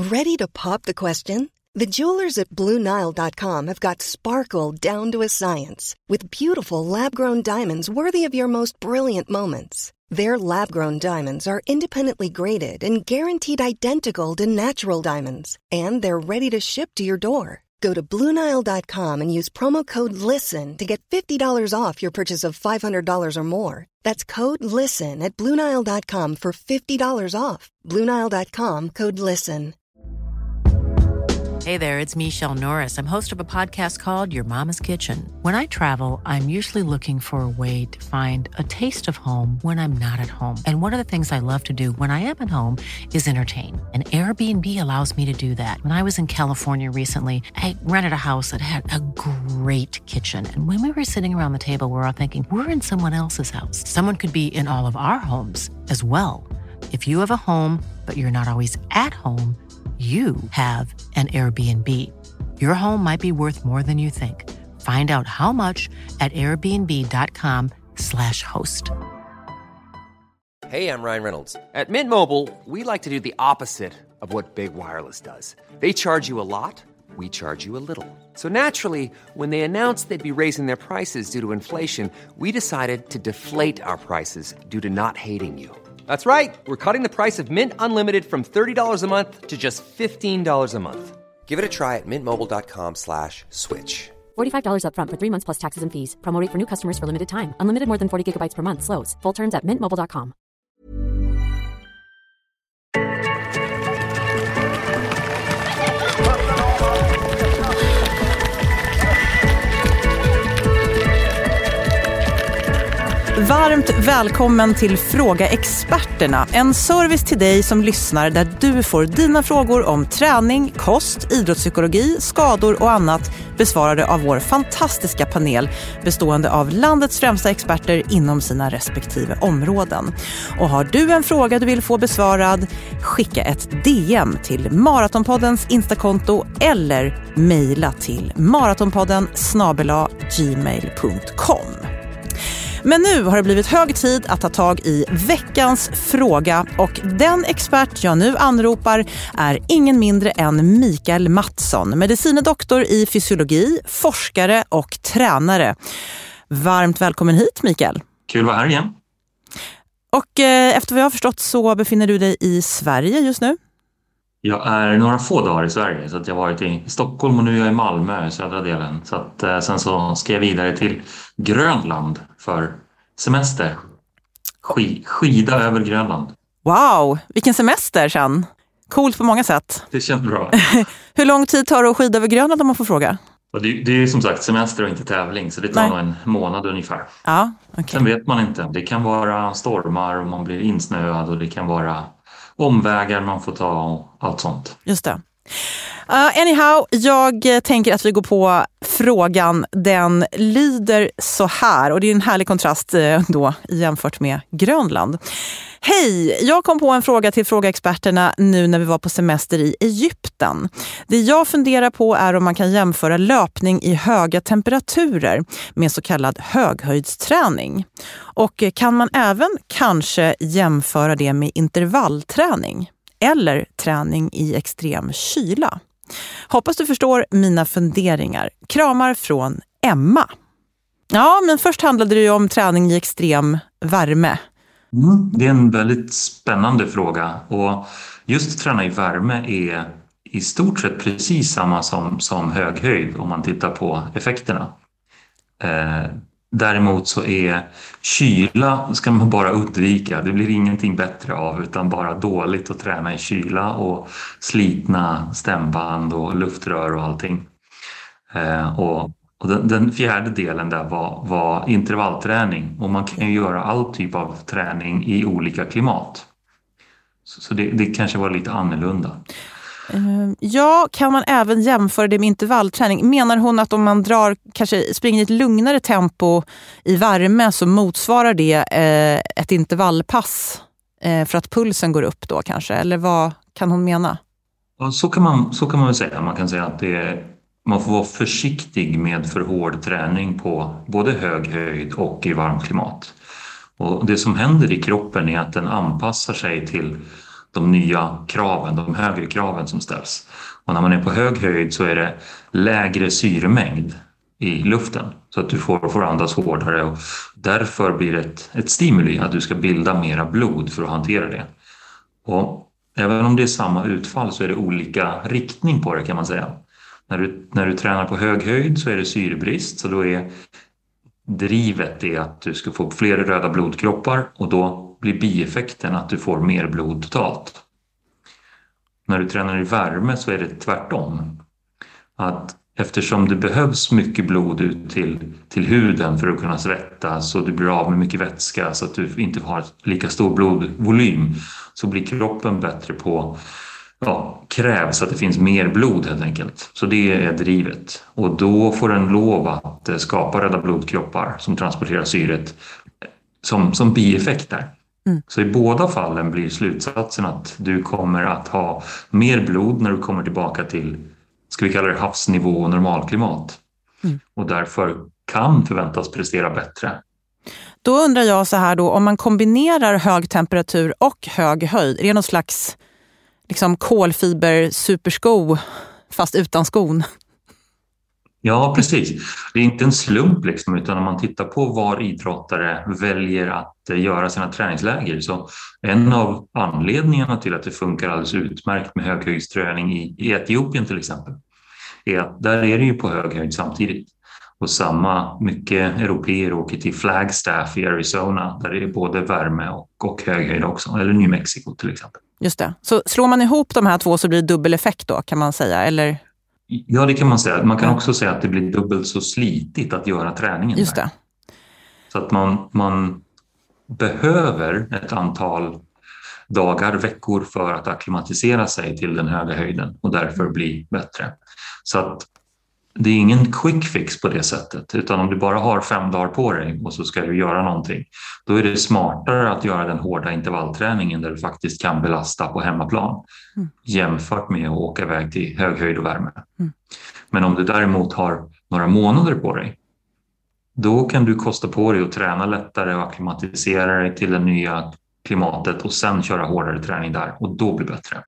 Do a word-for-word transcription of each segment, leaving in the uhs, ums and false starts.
Ready to pop the question? The jewelers at Blue Nile dot com have got sparkle down to a science with beautiful lab-grown diamonds worthy of your most brilliant moments. Their lab-grown diamonds are independently graded and guaranteed identical to natural diamonds, and they're ready to ship to your door. Go to Blue Nile dot com and use promo code LISTEN to get fifty dollars off your purchase of five hundred dollars or more. That's code LISTEN at Blue Nile dot com for fifty dollars off. Blue Nile dot com, code LISTEN. Hey there, it's Michelle Norris. I'm host of a podcast called Your Mama's Kitchen. When I travel, I'm usually looking for a way to find a taste of home when I'm not at home. And one of the things I love to do when I am at home is entertain. And Airbnb allows me to do that. When I was in California recently, I rented a house that had a great kitchen. And when we were sitting around the table, we were all thinking, we're in someone else's house. Someone could be in all of our homes as well. If you have a home, but you're not always at home, you have an Airbnb. Your home might be worth more than you think. Find out how much at airbnb.com slash host. Hey, I'm Ryan Reynolds. At Mint Mobile, we like to do the opposite of what Big Wireless does. They charge you a lot, we charge you a little. So naturally, when they announced they'd be raising their prices due to inflation, we decided to deflate our prices due to not hating you. That's right. We're cutting the price of Mint Unlimited from thirty dollars a month to just fifteen dollars a month. Give it a try at mintmobile.com slash switch. forty-five dollars up front for three months plus taxes and fees. Promo rate for new customers for limited time. Unlimited more than forty gigabytes per month. Slows full terms at mint mobile dot com. Varmt välkommen till Fråga Experterna. En service till dig som lyssnar där du får dina frågor om träning, kost, idrottspsykologi, skador och annat besvarade av vår fantastiska panel bestående av landets främsta experter inom sina respektive områden. Och har du en fråga du vill få besvarad, skicka ett D M till Maratonpoddens Instakonto eller mejla till maratonpodden snabel-a gmail punkt com. Men nu har det blivit hög tid att ta tag i veckans fråga och den expert jag nu anropar är ingen mindre än Mikael Mattsson, medicinedoktor i fysiologi, forskare och tränare. Varmt välkommen hit, Mikael. Kul att vara här igen. Och eh, efter vad jag har förstått så befinner du dig i Sverige just nu? Jag är några få dagar i Sverige, så att jag har varit i Stockholm och nu är jag i Malmö, södra delen. Så att, eh, sen så ska jag vidare till Grönland för semester. Sk- skida över Grönland. Wow, vilken semester sen. Coolt på många sätt. Det känns bra. Hur lång tid tar det att skida över Grönland om man får fråga? Och det, det är som sagt semester och inte tävling, så det tar Nej. nog en månad ungefär. Ja, okay. Sen vet man inte. Det kan vara stormar och man blir insnöad och det kan vara omvägar man får ta och allt sånt. Just det. Uh, anyhow, jag tänker att vi går på frågan. Den lyder så här, och det är en härlig kontrast uh, då jämfört med Grönland. Hej, jag kom på en fråga till frågeexperterna nu när vi var på semester i Egypten. Det jag funderar på är om man kan jämföra löpning i höga temperaturer med så kallad höghöjdsträning. Och kan man även kanske jämföra det med intervallträning eller träning i extrem kyla? Hoppas du förstår mina funderingar. Kramar från Emma. Ja, men först handlade det ju om träning i extrem värme. Mm, det är en väldigt spännande fråga, och just träna i värme är i stort sett precis samma som, som hög höjd om man tittar på effekterna. Eh, däremot så är kyla ska man bara undvika. Det blir ingenting bättre av, utan bara dåligt att träna i kyla och slitna stämband och luftrör och allting. Eh, och Och den, den fjärde delen där var, var intervallträning, och man kan ju göra all typ av träning i olika klimat. Så, så det, det kanske var lite annorlunda. Uh, ja, kan man även jämföra det med intervallträning? Menar hon att om man drar, kanske springer i ett lugnare tempo i värme, så motsvarar det uh, ett intervallpass uh, för att pulsen går upp då kanske? Eller vad kan hon mena? Ja, så kan man, så kan man väl säga. Man kan säga att det är Man får vara försiktig med för hård träning på både hög höjd och i varmt klimat. Och det som händer i kroppen är att den anpassar sig till de nya kraven, de högre kraven som ställs. Och när man är på hög höjd så är det lägre syremängd i luften så att du får, får andas hårdare, och därför blir det ett, ett stimuli att du ska bilda mera blod för att hantera det. Och även om det är samma utfall så är det olika riktning på det, kan man säga. När du, när du tränar på hög höjd så är det syrebrist, så då är drivet är att du ska få fler röda blodkroppar, och då blir bieffekten att du får mer blod totalt. När du tränar i värme så är det tvärtom. Att eftersom det behövs mycket blod ut till, till huden för att kunna svettas, och du blir av med mycket vätska så att du inte har lika stor blodvolym, så blir kroppen bättre på, ja, krävs att det finns mer blod helt enkelt. Så det är drivet. Och då får den lov att skapa röda blodkroppar som transporterar syret som, som bieffekter. Mm. Så i båda fallen blir slutsatsen att du kommer att ha mer blod när du kommer tillbaka till, ska vi kalla det, havsnivå och normalklimat. Mm. Och därför kan förväntas prestera bättre. Då undrar jag så här då, om man kombinerar hög temperatur och hög höjd, är det någon slags liksom kolfiber supersko fast utan skon? Ja, precis. Det är inte en slump liksom, utan om man tittar på var idrottare väljer att göra sina träningsläger, så en av anledningarna till att det funkar alldeles utmärkt med höghöjdsträning i, i Etiopien till exempel är att där är det ju på hög höjd samtidigt. Och samma, mycket europeer åker till Flagstaff i Arizona där det är både värme och, och hög höjd också, eller New Mexico till exempel. Just det. Så slår man ihop de här två så blir det dubbel effekt då, kan man säga, eller? Ja, det kan man säga. Man kan också säga att det blir dubbelt så slitigt att göra träningen. Just det. Där. Så att man, man behöver ett antal dagar, veckor för att akklimatisera sig till den höga höjden och därför bli bättre. Så att det är ingen quick fix på det sättet, utan om du bara har fem dagar på dig och så ska du göra någonting, då är det smartare att göra den hårda intervallträningen där du faktiskt kan belasta på hemmaplan mm. jämfört med att åka iväg till hög höjd och värme. Mm. Men om du däremot har några månader på dig, då kan du kosta på dig att träna lättare och akklimatisera dig till det nya klimatet och sen köra hårdare träning där, och då blir det bättre.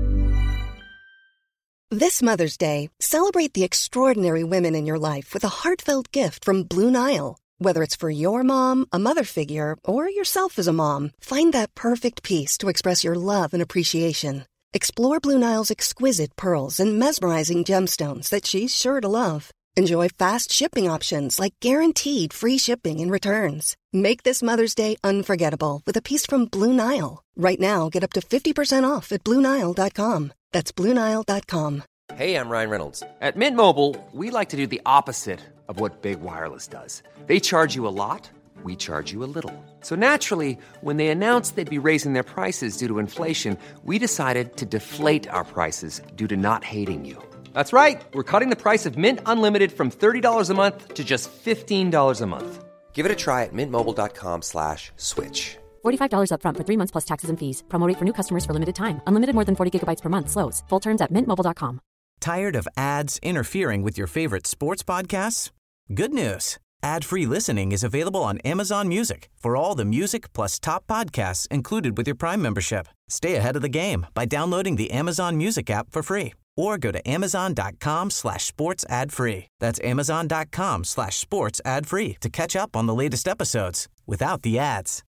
This Mother's Day, celebrate the extraordinary women in your life with a heartfelt gift from Blue Nile. Whether it's for your mom, a mother figure, or yourself as a mom, find that perfect piece to express your love and appreciation. Explore Blue Nile's exquisite pearls and mesmerizing gemstones that she's sure to love. Enjoy fast shipping options like guaranteed free shipping and returns. Make this Mother's Day unforgettable with a piece from Blue Nile. Right now, get up to fifty percent off at blue nile dot com. That's blue nile dot com. Hey, I'm Ryan Reynolds. At Mint Mobile, we like to do the opposite of what Big Wireless does. They charge you a lot, we charge you a little. So naturally, when they announced they'd be raising their prices due to inflation, we decided to deflate our prices due to not hating you. That's right. We're cutting the price of Mint Unlimited from thirty dollars a month to just fifteen dollars a month. Give it a try at mintmobile.com slash switch. forty-five dollars up front for three months plus taxes and fees. Promo rate for new customers for limited time. Unlimited more than forty gigabytes per month. Slows full terms at mint mobile dot com. Tired of ads interfering with your favorite sports podcasts? Good news. Ad-free listening is available on Amazon Music for all the music plus top podcasts included with your Prime membership. Stay ahead of the game by downloading the Amazon Music app for free or go to amazon.com slash sports ad free. That's amazon.com slash sports ad free to catch up on the latest episodes without the ads.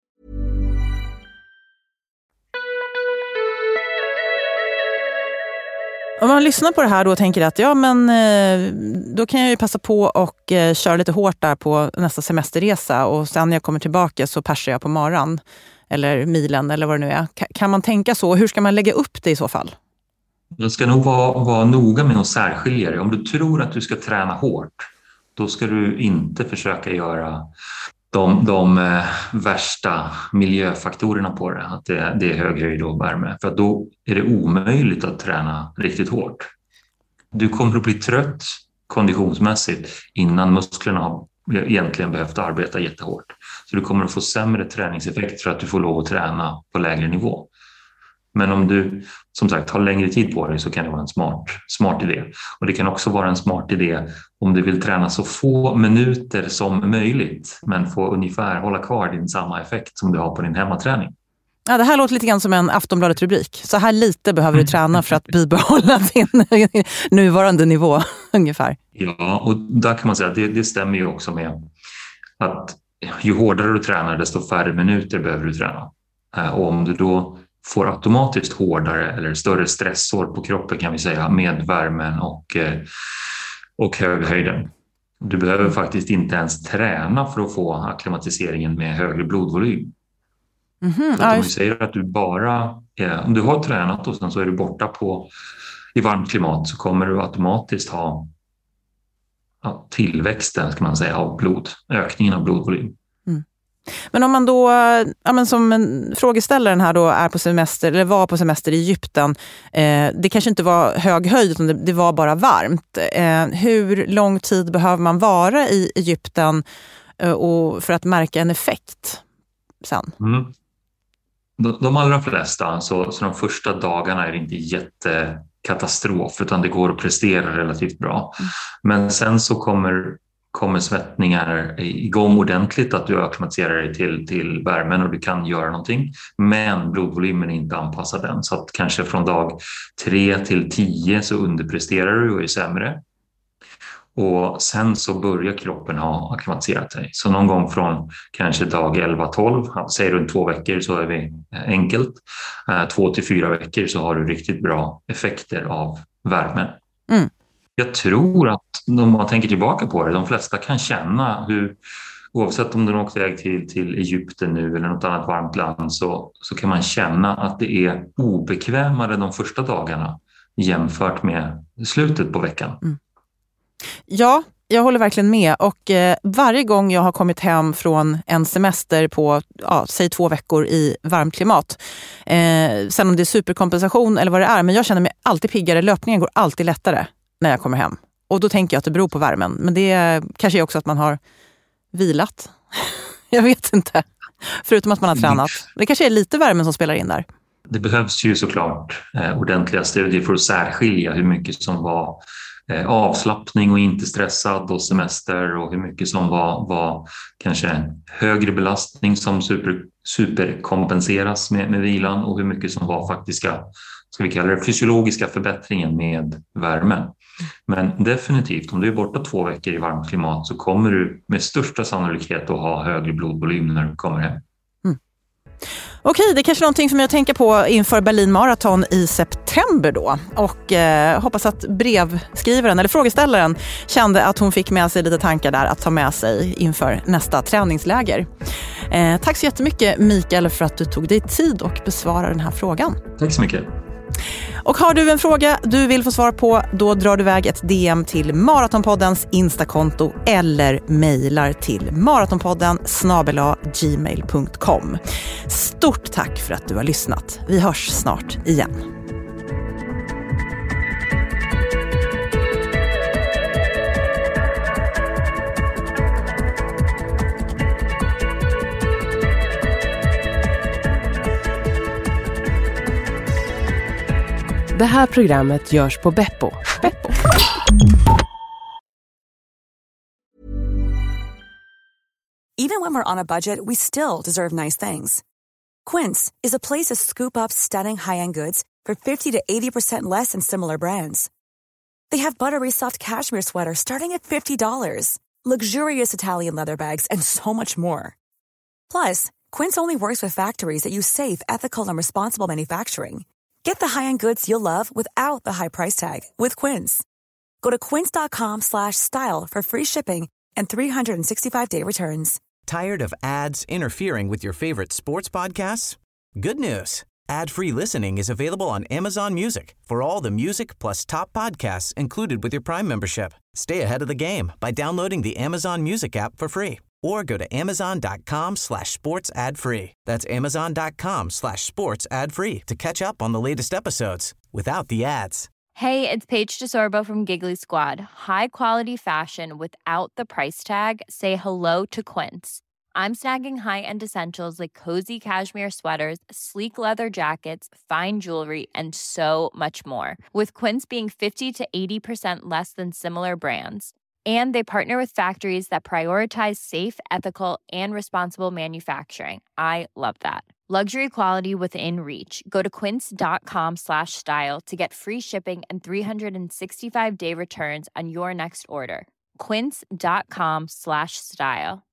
Om man lyssnar på det här då och tänker att ja, men eh, då kan jag ju passa på och eh, köra lite hårt där på nästa semesterresa, och sen när jag kommer tillbaka så persar jag på maran eller milen eller vad det nu är. K- kan man tänka så? Hur ska man lägga upp det i så fall? Jag ska nog vara, vara noga med att särskilja det. Om du tror att du ska träna hårt, då ska du inte försöka göra de, de eh, värsta miljöfaktorerna på det, att det, det är hög höjd och värme, för att då är det omöjligt att träna riktigt hårt. Du kommer att bli trött konditionsmässigt innan musklerna har egentligen behövt arbeta jättehårt. Så du kommer att få sämre träningseffekt för att du får lov att träna på lägre nivå. Men om du som sagt har längre tid på dig så kan det vara en smart, smart idé. Och det kan också vara en smart idé om du vill träna så få minuter som möjligt men få ungefär hålla kvar din samma effekt som du har på din hemmaträning. Ja, det här låter lite grann som en Aftonbladet-rubrik. Så här lite behöver du träna för att bibehålla din nuvarande nivå ungefär. Ja, och där kan man säga att det, det stämmer ju också med att ju hårdare du tränar desto färre minuter behöver du träna. Och om du då får automatiskt hårdare eller större stressår på kroppen kan vi säga med värmen och, och höghöjden. Du behöver faktiskt inte ens träna för att få akklimatiseringen med högre blodvolym. Mm-hmm. Så att om vi säger att du bara, eh, om du har tränat och sen så är du borta på, i varmt klimat så kommer du automatiskt ha ja, tillväxten ska man säga, av blod, ökningen av blodvolym. Mm. Men om man då, ja, men som en frågeställaren här då är på semester eller var på semester i Egypten, eh, det kanske inte var hög höjd utan det, det var bara varmt. Eh, hur lång tid behöver man vara i Egypten eh, och för att märka en effekt sen? Mm. De, de allra flesta, så, så de första dagarna är det inte jättekatastrof utan det går att prestera relativt bra. Mm. Men sen så kommer, kommer svettningar igång ordentligt, att du akklimatiserar dig till, till värmen och du kan göra någonting. Men blodvolymen är inte anpassad än, så att kanske från dag tre till tio så underpresterar du och är sämre. Och sen så börjar kroppen ha akklimatiserat sig. Så någon gång från kanske dag elva tolv, säger runt två veckor så är vi enkelt. Två till fyra veckor så har du riktigt bra effekter av värmen. Mm. Jag tror att om man tänker tillbaka på det, de flesta kan känna hur, oavsett om de åkte väg till, till Egypten nu eller något annat varmt land, så, så kan man känna att det är obekvämare de första dagarna jämfört med slutet på veckan. Mm. Ja, jag håller verkligen med och eh, varje gång jag har kommit hem från en semester på, ja, säg två veckor i varmt klimat, eh, sen om det är superkompensation eller vad det är, men jag känner mig alltid piggare, löpningen går alltid lättare när jag kommer hem. Och då tänker jag att det beror på värmen, men det kanske är också att man har vilat. Jag vet inte, förutom att man har tränat. Det kanske är lite värmen som spelar in där. Det behövs ju såklart eh, ordentliga studier för att särskilja hur mycket som var avslappning och inte stressad och semester och hur mycket som var, var kanske högre belastning som super, superkompenseras med, med vilan och hur mycket som var faktiska, ska vi kalla det, fysiologiska förbättringen med värmen. Men definitivt, om du är borta två veckor i varmt klimat så kommer du med största sannolikhet att ha högre blodvolym när du kommer hem. Okej, det är kanske någonting som jag tänker på inför Berlin Marathon i september då. Och eh, hoppas att brevskrivaren eller frågeställaren kände att hon fick med sig lite tankar där att ta med sig inför nästa träningsläger. Eh, tack så jättemycket Mikael för att du tog dig tid och besvarade den här frågan. Tack så mycket. Och har du en fråga du vill få svar på, då drar du iväg ett D M till Maratonpoddens Instakonto eller mejlar till maratonpodden snabel-a gmail punkt com. Stort tack för att du har lyssnat. Vi hörs snart igen. Det här programmet görs på Beppo. Beppo. Even when we're on a budget, we still deserve nice things. Quince is a place to scoop up stunning high-end goods for fifty to eighty percent less than similar brands. They have buttery soft cashmere sweaters starting at fifty dollars, luxurious Italian leather bags, and so much more. Plus, Quince only works with factories that use safe, ethical, and responsible manufacturing. Get the high-end goods you'll love without the high price tag with Quince. Go to quince.com slash style for free shipping and three sixty-five day returns. Tired of ads interfering with your favorite sports podcasts? Good news. Ad-free listening is available on Amazon Music for all the music plus top podcasts included with your Prime membership. Stay ahead of the game by downloading the Amazon Music app for free or go to amazon.com slash sports ad free. That's amazon.com slash sports ad free to catch up on the latest episodes without the ads. Hey, it's Paige DeSorbo from Giggly Squad. High quality fashion without the price tag. Say hello to Quince. I'm snagging high-end essentials like cozy cashmere sweaters, sleek leather jackets, fine jewelry, and so much more. With Quince being fifty to eighty percent less than similar brands. And they partner with factories that prioritize safe, ethical, and responsible manufacturing. I love that. Luxury quality within reach. Go to quince.com slash style to get free shipping and three sixty-five day returns on your next order. Quince.com slash style.